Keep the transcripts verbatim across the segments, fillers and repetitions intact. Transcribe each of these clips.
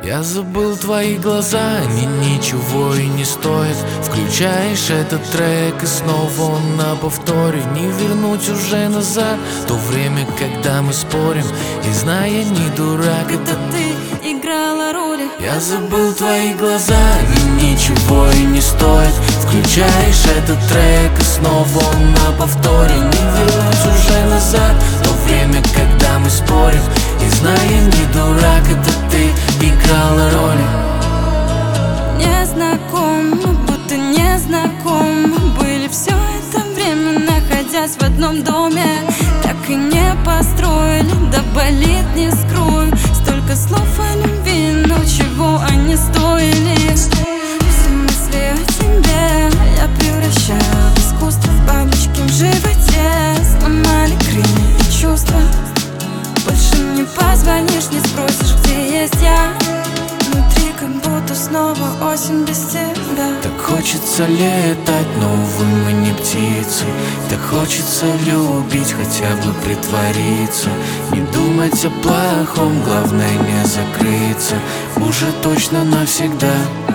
Я забыл твои глаза, они ничего и не стоят. Включаешь этот трек и снова он на повторе. Не вернуть уже назад то время, когда мы спорим. И зная, не дурак, это ты играла роли. Я забыл твои глаза, они ничего и не стоят. Включаешь этот трек и снова он на повторе. Не вернуть уже назад то время, когда мы спорим. И зная, не дурак, это ты играла роли. Незнакомы, будто незнакомы были все это время, находясь в одном доме. Так и не построили, да болит, не скрою. Столько слов о любви, но чего они стоили? Все мысли о тебе я превращаю в искусство. Бабочки в животе сломали крылья и чувства. Больше не позвонишь, не спросишь, где есть я. Внутри как будто снова осень без тебя. Так хочется летать, но, увы, мы не птицы. Так хочется любить, хотя бы притвориться. Не думать о плохом, главное не закрыться. Уже точно навсегда.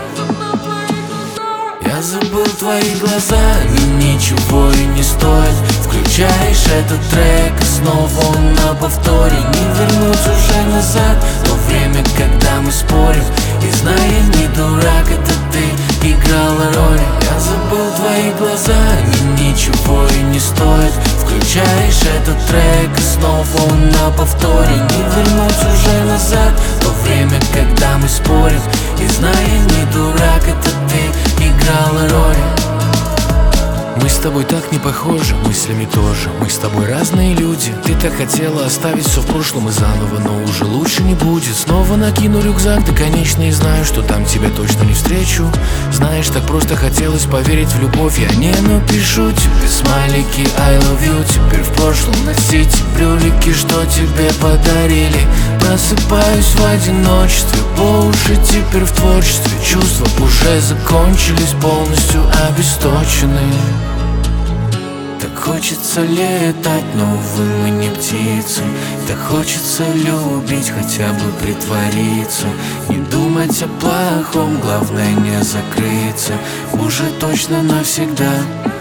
Я забыл твои глаза, они ничего и не стоят. Включаешь этот трек и снова он на повторе. Не вернуть уже назад то время, когда мы спорим. И зная, не дурак, это ты играла роли. Я забыл твои глаза, они ничего и не стоят. Включаешь этот трек и снова он на повторе. Не вернуть уже назад то время, когда мы спорим. И зная, не дурак, это ты играла роли. Мы с тобой так не похожи, мыслями тоже. Мы с тобой разные люди. Ты так хотела оставить все в прошлом и заново, но уже лучше не будет. Снова накину рюкзак, да конечно и знаю, что там тебя точно не встречу. Знаешь, так просто хотелось поверить в любовь. Я не напишу тебе смайлики I love you. Теперь в прошлом носить брюлики, что тебе подарили. Просыпаюсь в одиночестве, по уши теперь в творчестве. Чувства уже закончились, полностью обесточены. Так хочется летать, но, увы, мы не птицы. Так хочется любить, хотя бы притвориться. Не думать о плохом, главное не закрыться. Уже точно навсегда.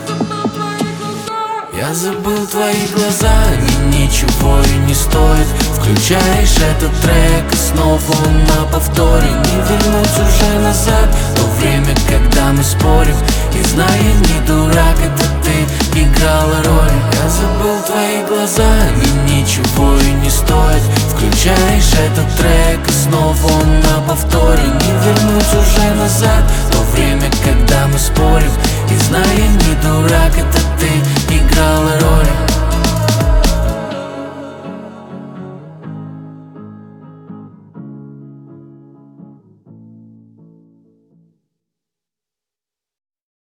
Я забыл твои глаза, они ничего и не стоят. Включаешь этот трек и снова он на повторе. Не вернуть уже назад то время, когда мы спорим. И зная, не дурак, это ты играла роли. Я забыл твои глаза, они ничего и не стоят. Включаешь этот трек и снова он на повторе. Не вернуть уже назад то время, когда мы спорим. И зная, не дурак,